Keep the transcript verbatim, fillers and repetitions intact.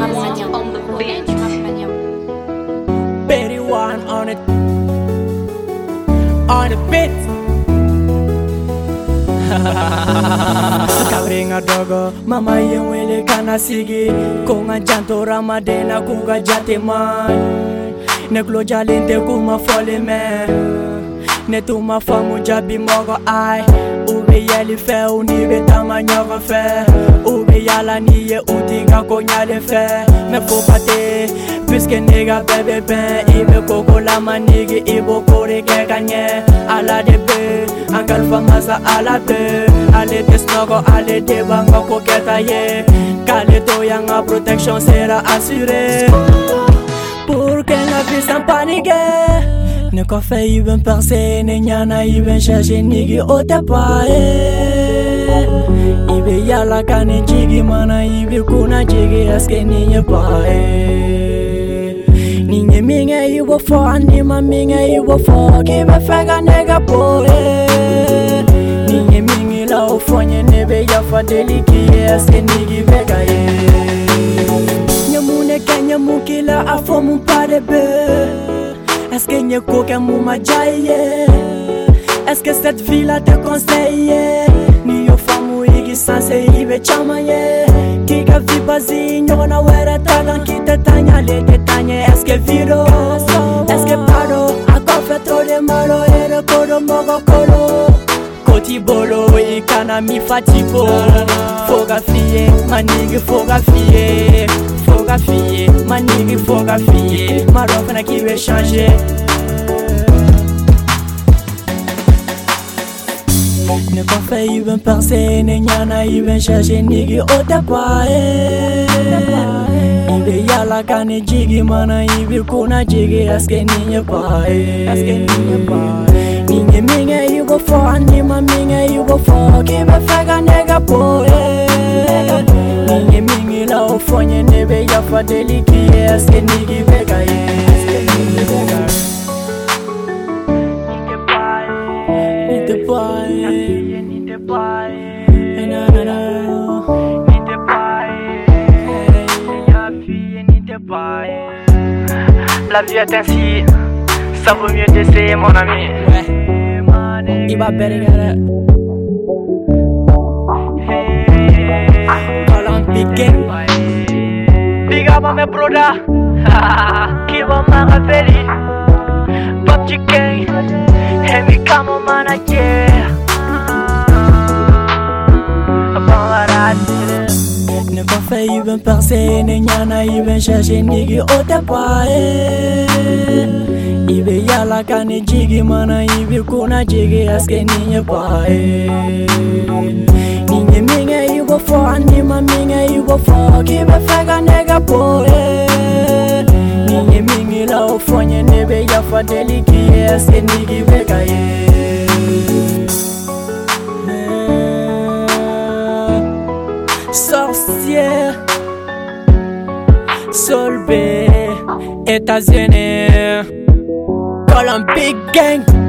on the beat. Betty one on it, on the beat. Kabringa dogo, mama yewele kana sigi. Konga janto ramadena kuga jate man. Neklo jalinte kuma fole me. Netuma famu jabi mogo ai. Ube yeli fe unibe tama nyogo fe. Ube yala niye utinga konyale fe. Me fopate, puisque nega bebe ben. Ibe koko la manigi ibo kore ke kanye. Ala de be, ankal famasa ala be. Ale de snogo, ale de banga koketa ye. Kale to yanga protection sera assurée. Pour que la vie s'en panique. Ne kofe iben perse, ne nyana iben cherche nigi otapae. Ibe yala kane jigi mana ibe kuna jigi aske ninye pae. Ninye minge iwo fo anima minge iwo fo kibe fega nega poe. Ninye minge la ofonye nebe yafa deliki aske nigi vega ye. Nyamune kenya mukila afo mumpare be. Est-ce que n'y a qu'aucun mot m'a jaillé? Est-ce que cette vie-là te conseille? Ni yo famu igi sanse ibe chamaye. Kika vibazi nyona wera tagan kita tanya le te tanya. Est-ce que viro? Est-ce que paro? Ako fe trop de malo ere kodo mogo kodo. Koti bolo ikana mi fatibo. Foga fiye, manigi foga fiye. Foga fiye, manigi foga fiye. Maroc na qui veut changer. Ne kofe iben perse, ne nyana iben cherche nigi otapae. Ibe yala kane jigi mana ibe kuna jigi aske ninye pae. Aske ninye pae. Ninye minge ibo fo anima minge ibo fo kibe fega nega poe. Ninye minge la ofonye nebe yafa deliki aske nigi vega ye. Aske nigi vega. Nite pae. Nite pae. Na na na. Nite pae. Ya fille nite pae. La vie est ainsi. Ça vaut mieux d'essayer mon ami. Ouais. Il va better get it. Olympic Gang. Big up à mes broda. Qui va m'en rappeler. Pop Gang. Et mi camo manager. Ne kofe iben perse, ne nyana iben cherche nigi otapae. Ibe yala kane jigi mana ibe kuna jigi aske ninye pae. Ninye minge ibo fo anima minge ibo fo kibe fega nega poe. Ninye minge la ofonye nebe yafa deliki aske nigi vega ye. Sorcière, Solbe, États-Unis, Olympic Gang.